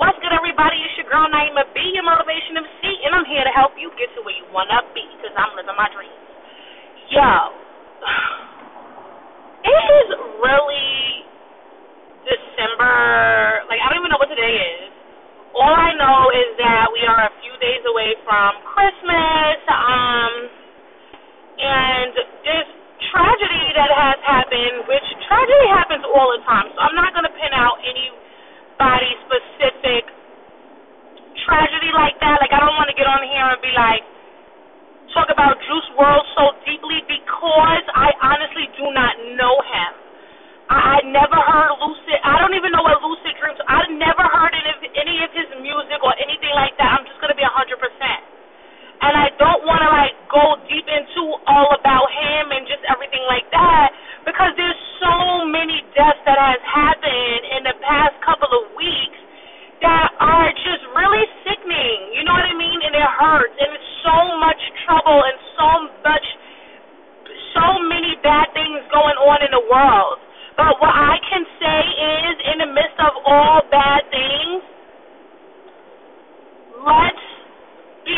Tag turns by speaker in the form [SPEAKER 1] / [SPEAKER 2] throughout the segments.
[SPEAKER 1] What's good, everybody? It's your girl, Naima B, your motivation MC, and I'm here to help you get to where you want to be, because I'm living my dreams. Yo, it is really December. Like, I don't even know what today is. All I know is that we are a few days away from Christmas, and this tragedy that has happened, which tragedy happens all the time, so I'm not going to pin out anybody specific tragedy like that. Like, I don't want to get on here and be like, talk about Juice WRLD so deeply, because I honestly do not know him. I never heard Lucid. I don't even know what Lucid Dreams. I never heard any of his music or anything like that. I'm just going to be 100%. And I don't want to, like, go deep into all about him and just everything like that, because there's so many deaths that has happened in the past couple of weeks that are just really sickening. You know what I mean? And it hurts. And it's so much trouble and so many bad things going on in the world. But what I can say is, in the midst of all bad things, let's be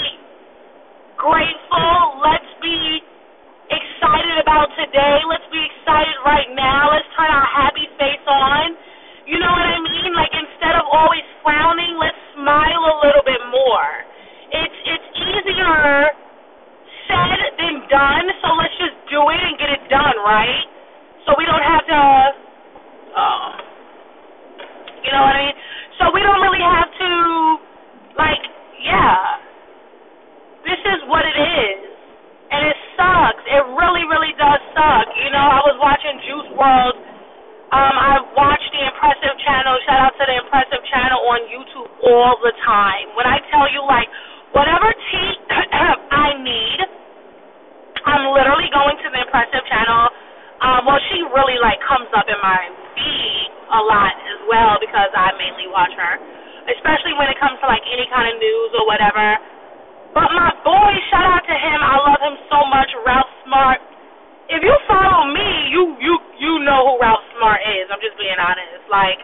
[SPEAKER 1] grateful. Let's be excited about today. Let's be excited right now. Let's turn our happy face on. You know what I mean? Like, instead of always frowning, let's smile a little bit more. It's easier said than done, so let's just do it and get it done, right? So we don't have to, you know what I mean? So we don't really have to, like, yeah, this is what it is. And it sucks. It really, really does suck. You know, I was watching Juice WRLD. I watch the Impressive channel. Shout out to the Impressive channel on YouTube all the time. When I tell you, like, whatever tea I need, I'm literally going to the Impressive channel. Well, she really, like, comes up in my feed a lot as well, because I mainly watch her, especially when it comes to, like, any kind of news or whatever. But my boy, shout out to him. I love him so much, Ralph Smart. If you follow me, you know who Ralph Smart is. I'm just being honest. Like,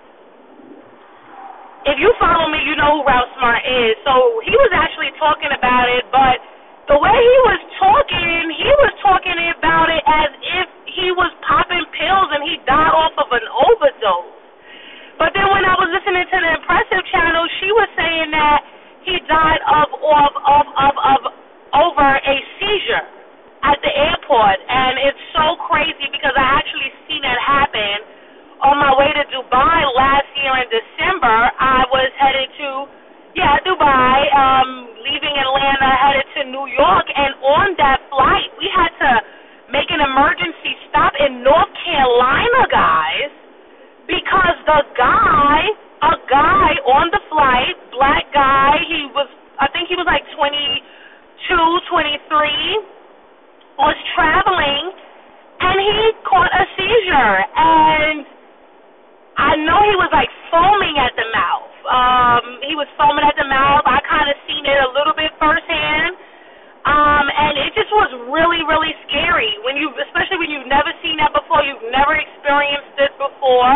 [SPEAKER 1] if you follow me, you know who Ralph Smart is. So he was actually talking about it, but the way he was talking about it as if he was popping pills and he died off of an overdose. But then when I was listening to the Impressive channel, she was saying that he died of over a seizure at the airport. And it's so crazy, because I actually seen that happen on my way to Dubai last year in December. I was headed to Dubai, leaving Atlanta, headed to New York, and on that flight, we had to make an emergency stop in North Carolina, guys, because a guy on the flight, black guy, I think he was like 22, 23, was traveling, and he caught a seizure, and I know he was, like, foaming at the mouth. He was foaming at the mouth. I kind of seen it a little bit firsthand, and it just was really, really scary, especially when you've never seen that before, you've never experienced this before.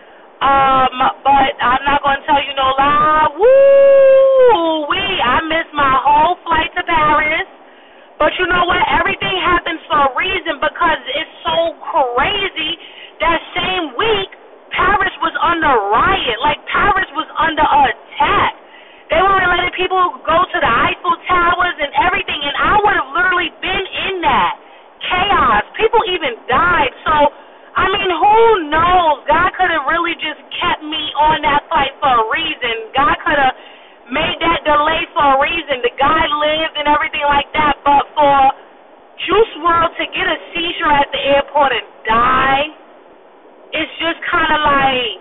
[SPEAKER 1] But I'm not going to tell you no lie. Woo-wee, I missed my whole flight to Paris. But you know what? Everything happens for a reason, because it's so crazy. That same week, Paris was under riot. Like, Paris was under attack. They weren't letting people go to the Eiffel Towers and everything, and I would have literally been in that chaos. People even died. So, I mean, who knows? God could have really just kept me on that flight for a reason. God could have made that delay for a reason. The guy lived and everything like that. But for Juice WRLD to get a seizure at the airport and die, it's just kind of like,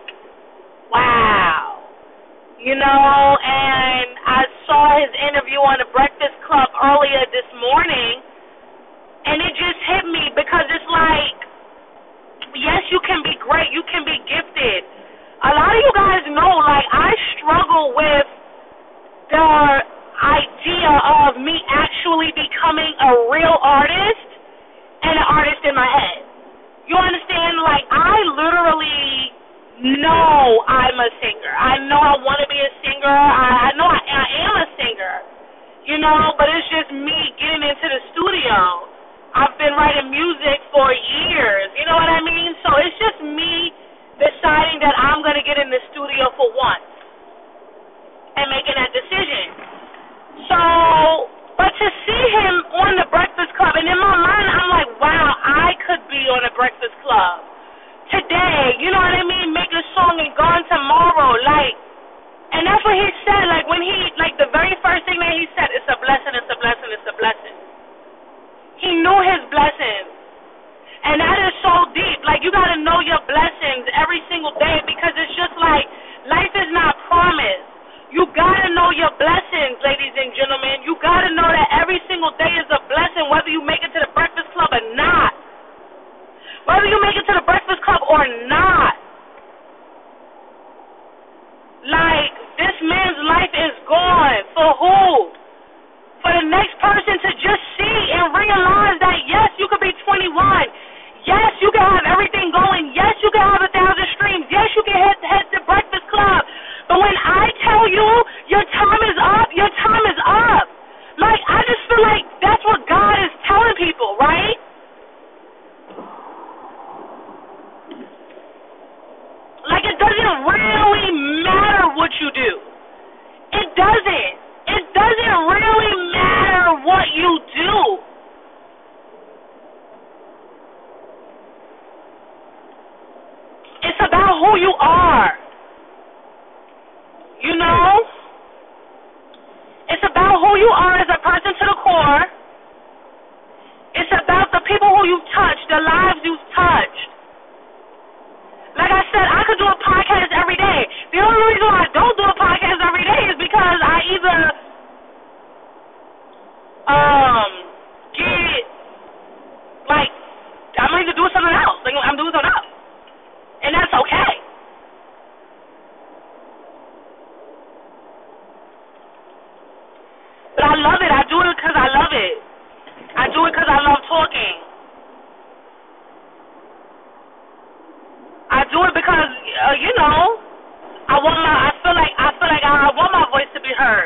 [SPEAKER 1] wow. You know, and I saw his interview on the Breakfast Club earlier this morning, and it just hit me, because it's like, yes, you can be great, you can be gifted. A lot of you guys know, like, I struggle with the idea of me actually becoming a real artist and an artist in my head. You understand? Like, I literally know I'm a singer. I know I want to be a singer. I know I am a singer, you know, but it's just me getting into the studio. I've been writing music for years, you know what I mean? So it's just me deciding that I'm going to get in the studio for once and making that decision. So, but to see him on the Breakfast Club, and in my mind, I'm like, wow, I could be on the Breakfast Club today, you know what I mean? Make a song and gone tomorrow, like, and that's what he said, like, when he, like, the very first thing that he said, it's a blessing, it's a blessing, it's a blessing. He knew his blessings. And that is so deep. Like, you got to know your blessings every single day because it's just like life is not promised. You got to know your blessings, ladies and gentlemen. You got to know that every single day is a blessing, whether you make it to the Breakfast Club or not. Whether you make it to the Breakfast Club or not. Like, this man's life is gone. For who? For the next person to just see and realize that, yes, you could be 21. Yes, you can have everything going. Yes, you can have 1,000 streams. Yes, you can hit the Breakfast Club. But when I tell you your time is up, your time is up. Like, I just feel like that's what God is telling people, right? Like, it doesn't really matter what you do. It doesn't. It doesn't really matter what you do. It's about who you are. You know? It's about who you are as a person to the core. It's about the people who you've touched, the lives you've touched. Like I said, I could do a podcast every day. The only reason why I don't do a podcast every day is because I either get, like, I'm either doing something else. Like, I'm doing something else. And that's okay. But I love it. I do it because I love it. I do it because I love talking. I do it because, you know, I feel like I want my voice to be heard.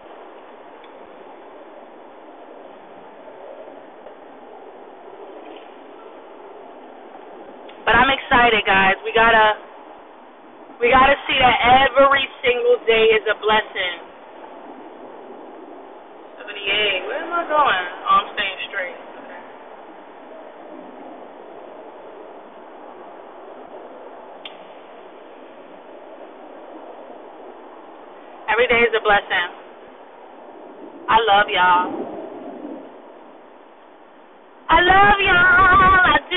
[SPEAKER 1] But I'm excited, guys. We gotta see that every single day is a blessing. 78. Where am I going? Oh, I'm staying straight. Okay. Every day is a blessing. I love y'all. I love y'all. I do.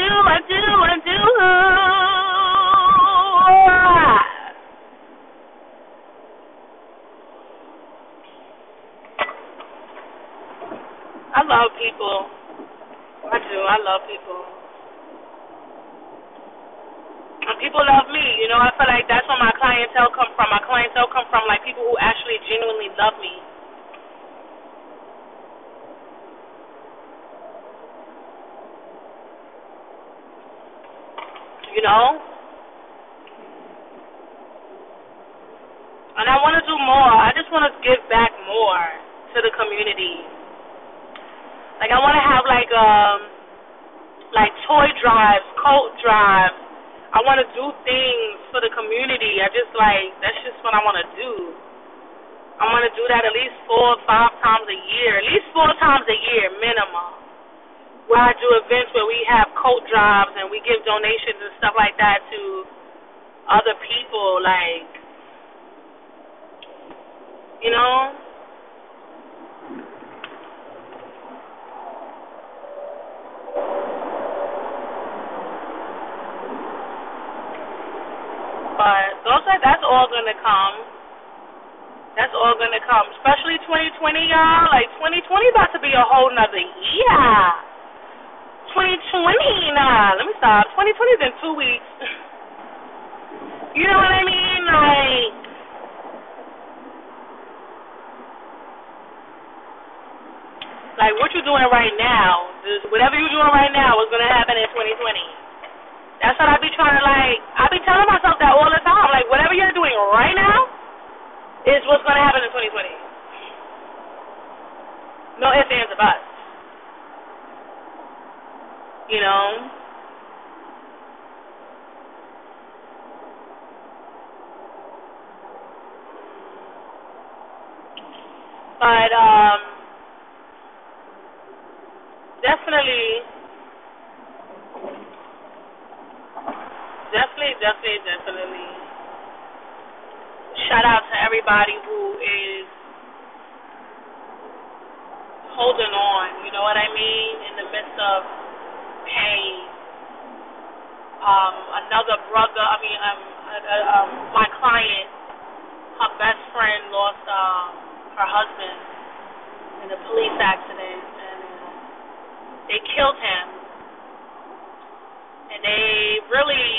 [SPEAKER 1] I love people. I do. I love people. And people love me. You know, I feel like that's where my clientele come from. My clientele come from, like, people who actually genuinely love me. You know? And I want to do more. I just want to give back more to the community. Like, I want to have, like toy drives, coat drives. I want to do things for the community. That's just what I want to do. I want to do that at least 4 or 5 times a year. At least 4 times a year, minimum. Where I do events where we have coat drives and we give donations and stuff like that to other people, like, you know? But that's all gonna come. That's all gonna come. Especially 2020, y'all. Like, 2020 about to be a whole nother year. 2020, nah, let me stop. 2020 is in 2 weeks. You know what I mean? Like what you're doing right now, whatever you're doing right now is gonna happen in 2020. That's what I be trying to, I be telling myself that all the time. But definitely, definitely. Shout out to everybody who is holding on. You know what I mean? In the midst of pain. Another brother. I mean, my client, her best friend lost her husband in a police accident, and they killed him. And they really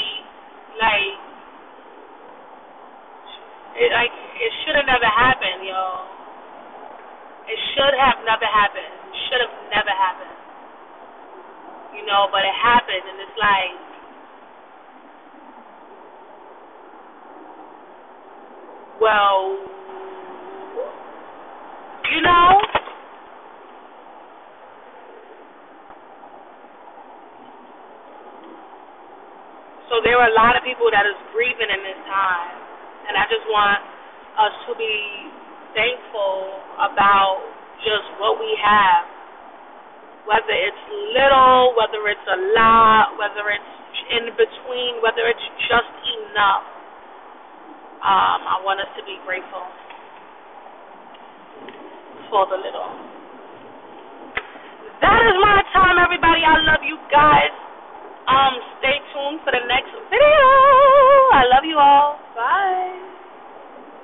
[SPEAKER 1] it should have never happened, yo. It should have never happened. Should have never happened. You know, but it happened, and it's like, well, you know, so there are a lot of people that is grieving in this time, and I just want us to be thankful about just what we have, whether it's little, whether it's a lot, whether it's in between, whether it's just enough. I want us to be grateful for the little. That is my time, everybody. I love you guys. Stay tuned for the next video. I love you all.